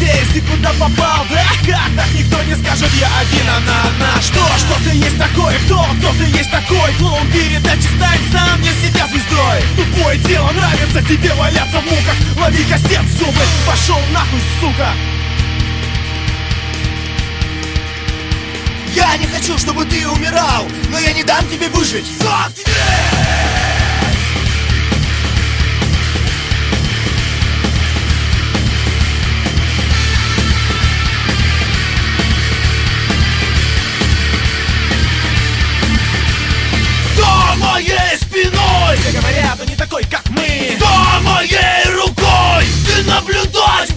здесь и куда попал? Да как так никто не скажет, я один, она одна. Что ты есть такой? Кто ты есть такой? Клоун, передачи, стань сам для себя звездой. Тупое дело, нравится тебе валяться в муках. Лови кастет в зубы, пошел нахуй, сука. Я не хочу, чтобы ты умирал, но я не дам тебе выжить. За моей спиной все говорят, но не такой, как мы. За моей рукой ты наблюдать